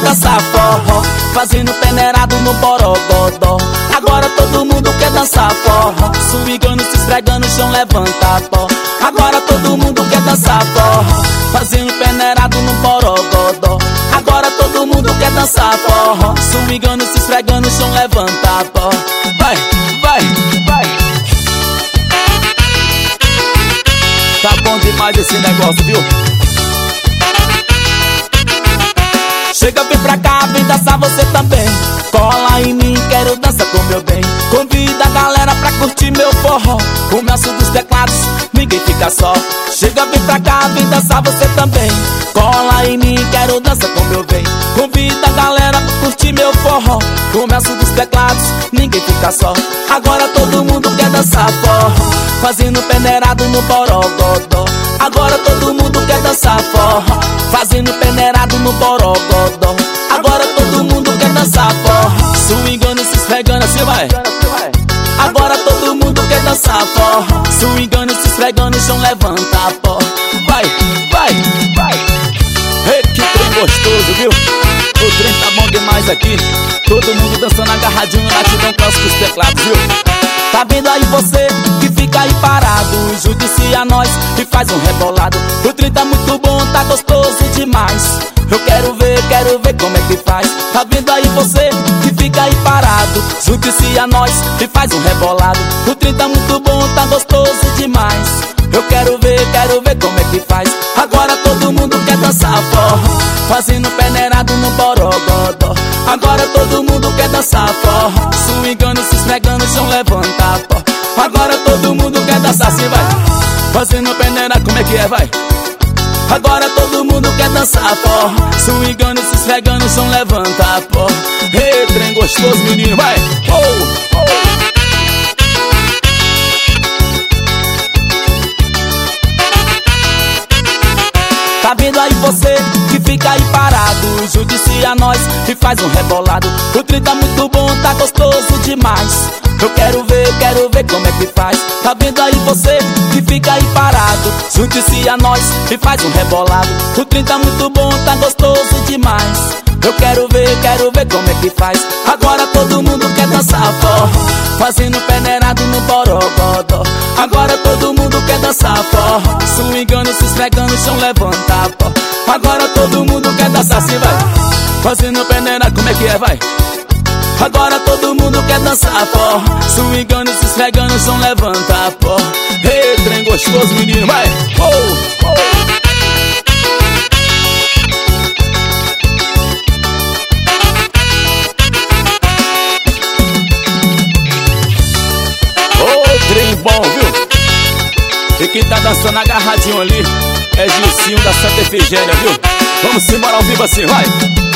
dançar forró, fazendo peneirado no borogodó. Agora todo mundo quer dançar forró, swingando, se esfregando no chão, levanta pó. Agora todo mundo quer dançar forró, fazendo peneirado no borogodó. Agora todo mundo quer dançar forró, swingando, se esfregando no chão, levanta pó. Vai, vai, vai. Tá bom demais esse negócio, viu? Chega, vem pra cá, vem dançar você também. Cola em mim, quero dançar com meu bem. Convida a galera pra curtir meu forró. Começo dos teclados, ninguém fica só. Chega, vem pra cá, vem dançar você também. Cola em mim, quero dançar com meu bem. Convida a galera pra curtir meu forró. Começo dos teclados, ninguém fica só. Agora todo mundo quer dançar forró, fazendo peneirado no borogodó. Agora todo mundo quer dançar forró, fazendo peneirado no borogodó. Agora todo mundo quer dançar forró, swingando, se esfregando, assim vai. Agora todo mundo quer dançar forró, swingando, se esfregando no chão, levanta a pó. Vai, vai, vai. Ei, que trem gostoso, viu? O trem tá bom demais aqui. Todo mundo dançando agarradinho na Latidão Clássico, os teclados, viu? Tá vendo aí você que fica aí parado, judicia nós e faz um rebolado. O trem tá muito bom, tá gostoso demais. Eu quero ver como é que faz. Tá vendo aí você que fica aí parado, judicia nós e faz um rebolado. O trem tá muito bom, tá gostoso demais. Eu quero ver como é que faz. Agora todo mundo quer dançar forró, fazendo peneirado no borogodó. Agora todo mundo quer dançar forró, swingando, se esfregando no chão, levanta a pó. Agora todo mundo quer dançar assim, vai. Fazendo peneirado, como é que é, vai. Agora todo mundo quer dançar forró, swingando, se esfregando no chão, levanta a pó. Ei, trem gostoso, menino, vai. Oh, oh. Tá vendo aí você que fica aí parado, judicia nós e faz um rebolado. O trem tá muito bom, tá gostoso demais. Eu quero ver como é que faz. Tá vendo aí você que fica aí parado, judicia nós e faz um rebolado. O trem tá muito bom, tá gostoso demais. Eu quero ver como é que faz. Agora todo mundo quer dançar forró, fazendo peneirado no borogodó. Agora todo mundo quer dançar forró, swingando, se esfregando no chão, levanta a pó. Agora todo mundo quer dançar assim, vai. Fazendo peneirado, como é que é, vai. Agora todo mundo quer dançar forró, swingando, se esfregando no chão, levanta a pó. Ei, trem gostoso, menino, vai. Oh, oh. Trem bom, viu? E quem tá dançando agarradinho ali é Gilcinho da Santa Efigênia, viu? Vamos embora ao vivo assim, vai!